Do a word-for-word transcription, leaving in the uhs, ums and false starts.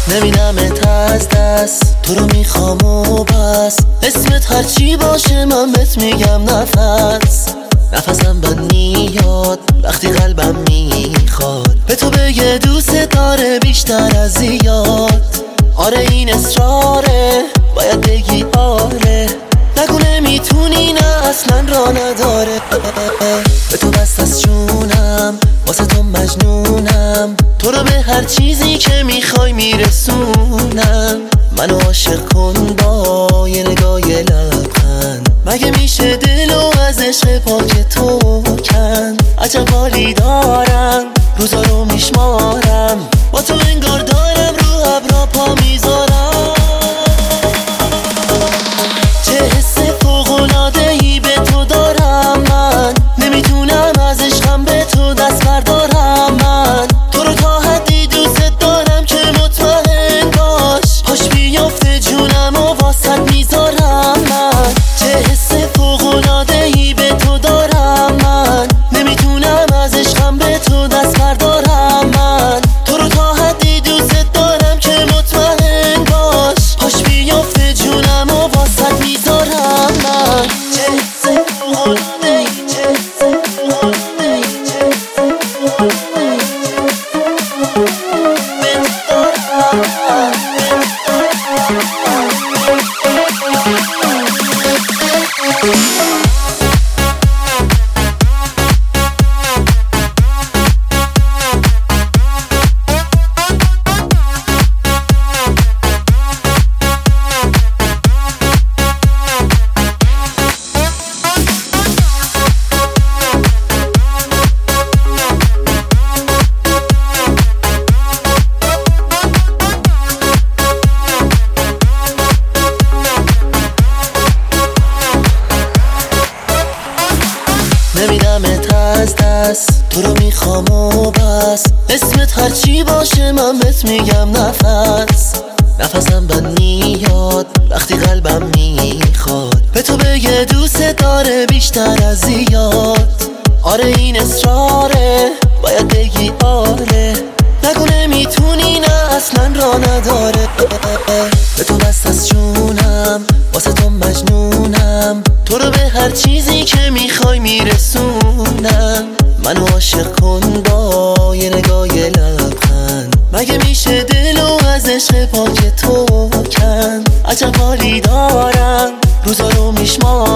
نمیدمت از دست، تو رو میخوام و بس. اسمت هرچی باشه من بهت میگم نفس. نفسم بند میاد وقتی قلبم میخواد به تو بگه دوست داره بیشتر از زیاد. آره این اصراره باید بگی آره، نگو نمیتونی نه اصلا را نداره. به تو بست از جونم واسه تو مجنونم، تو رو به هر چیزی که میخوای میرسونم. منو عاشق کن با یه نگاه یه لبخند، مگه میشه دلو از عشق پاک تو کن. عجب حالی دارم روزا رو میشمارم، با تو انگار دارم رو ابرا پا میذارم. چه حس فوق‌العاده‌ای به تو دارم من، نمیتونم از عشقم به تو دست بردارم. من تو رو تا حدی دوست دارم که مطمئن باش، پاش بیافته جونم و واسط میذارم. من چه حس فوق‌العاده‌ای به تو دارم من، نمیتونم از عشقم به تو دست بردارم. من تو رو تا حدی دوست دارم که مطمئن باش، پاش بیافته جونم و واسط میذارم. من چه حس فوق‌العاده‌ای، چه حس فوق‌العاده‌ای، چه حس فوق‌العاده‌ای به تو دارم من. نمیدمت از دست، تو رو میخوام و بس. اسمت هرچی باشه من بهت میگم نفس. نفسم بند میاد وقتی قلبم میخواد به تو بگه دوست داره بیشتر از زیاد. آره این اصراره باید بگی آره، نگو نمیتونی نه اصلا را نداره. به تو بست از جونم واسه تو مجنونم، تو رو به هر چیزی که میخوای میرسونم. منو عاشق کن با یه نگاه یه لبخند، مگه میشه دلو از عشق پاک تو کن. عجب حالی دارم روزا رو میشمارم،